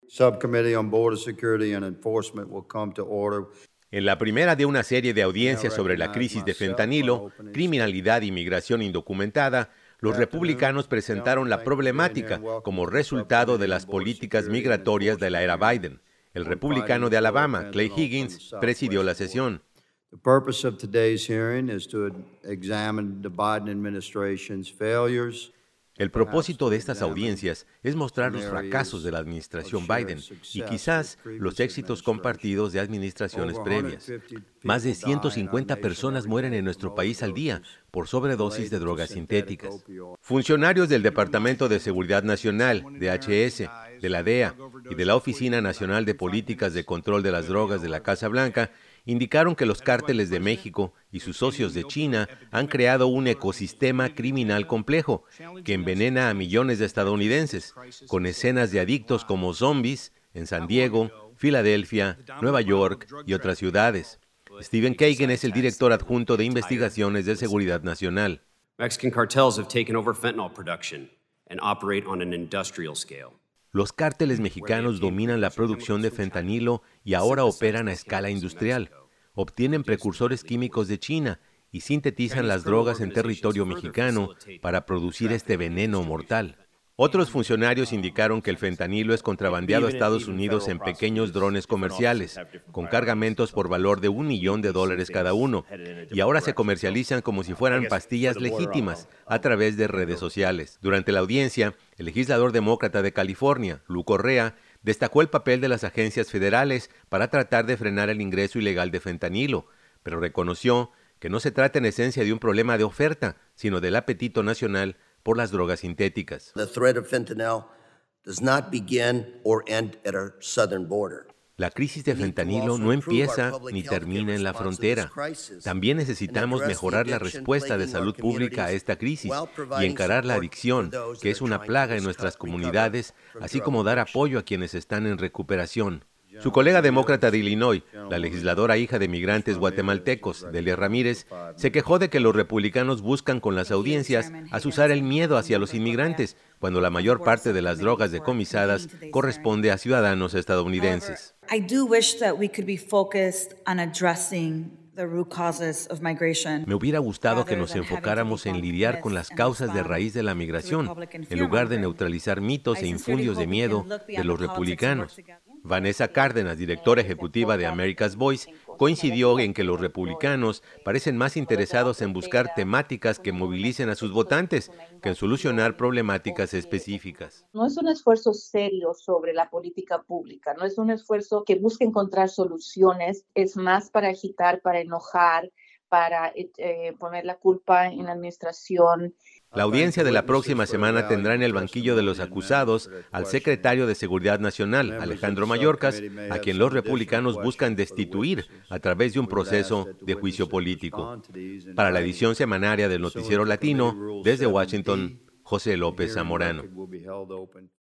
Subcommittee on Border Security and Enforcement will come to order. En la primera de una serie de audiencias sobre la crisis de fentanilo, criminalidad y migración indocumentada, los republicanos presentaron la problemática como resultado de las políticas migratorias de la era Biden. El republicano de Alabama, Clay Higgins, presidió la sesión. The purpose of today's hearing is to examine the Biden administration's failures. El propósito de estas audiencias es mostrar los fracasos de la administración Biden y quizás los éxitos compartidos de administraciones previas. Más de 150 personas mueren en nuestro país al día por sobredosis de drogas sintéticas. Funcionarios del Departamento de Seguridad Nacional, DHS, de la DEA y de la Oficina Nacional de Políticas de Control de las Drogas de la Casa Blanca indicaron que los cárteles de México y sus socios de China han creado un ecosistema criminal complejo que envenena a millones de estadounidenses, con escenas de adictos como zombies en San Diego, Filadelfia, Nueva York y otras ciudades. Stephen Kagan es el director adjunto de Investigaciones de Seguridad Nacional. Mexican cartels have taken over fentanyl production and operate on an industrial scale. Los cárteles mexicanos dominan la producción de fentanilo y ahora operan a escala industrial. Obtienen precursores químicos de China y sintetizan las drogas en territorio mexicano para producir este veneno mortal. Otros funcionarios indicaron que el fentanilo es contrabandeado a Estados Unidos en pequeños drones comerciales, con cargamentos por valor de $1 millón cada uno, y ahora se comercializan como si fueran pastillas legítimas a través de redes sociales. Durante la audiencia, el legislador demócrata de California, Lou Correa, destacó el papel de las agencias federales para tratar de frenar el ingreso ilegal de fentanilo, pero reconoció que no se trata en esencia de un problema de oferta, sino del apetito nacional por las drogas sintéticas. The threat of fentanyl does not begin or end at our southern border. La crisis de fentanilo no empieza ni termina en la frontera. También necesitamos mejorar la respuesta de salud pública a esta crisis y encarar la adicción, que es una plaga en nuestras comunidades, así como dar apoyo a quienes están en recuperación. Su colega demócrata de Illinois, la legisladora hija de migrantes guatemaltecos, Delia Ramírez, se quejó de que los republicanos buscan con las audiencias azuzar el miedo hacia los inmigrantes, cuando la mayor parte de las drogas decomisadas corresponde a ciudadanos estadounidenses. Me hubiera gustado que nos enfocáramos en lidiar con las causas de raíz de la migración, en lugar de neutralizar mitos e infundios de miedo de los republicanos. Vanessa Cárdenas, directora ejecutiva de America's Voice, coincidió en que los republicanos parecen más interesados en buscar temáticas que movilicen a sus votantes que en solucionar problemáticas específicas. No es un esfuerzo serio sobre la política pública, no es un esfuerzo que busque encontrar soluciones, es más para agitar, para enojar, para poner la culpa en la administración. La audiencia de la próxima semana tendrá en el banquillo de los acusados al secretario de Seguridad Nacional, Alejandro Mayorkas, a quien los republicanos buscan destituir a través de un proceso de juicio político. Para la edición semanaria del Noticiero Latino, desde Washington, José López Zamorano.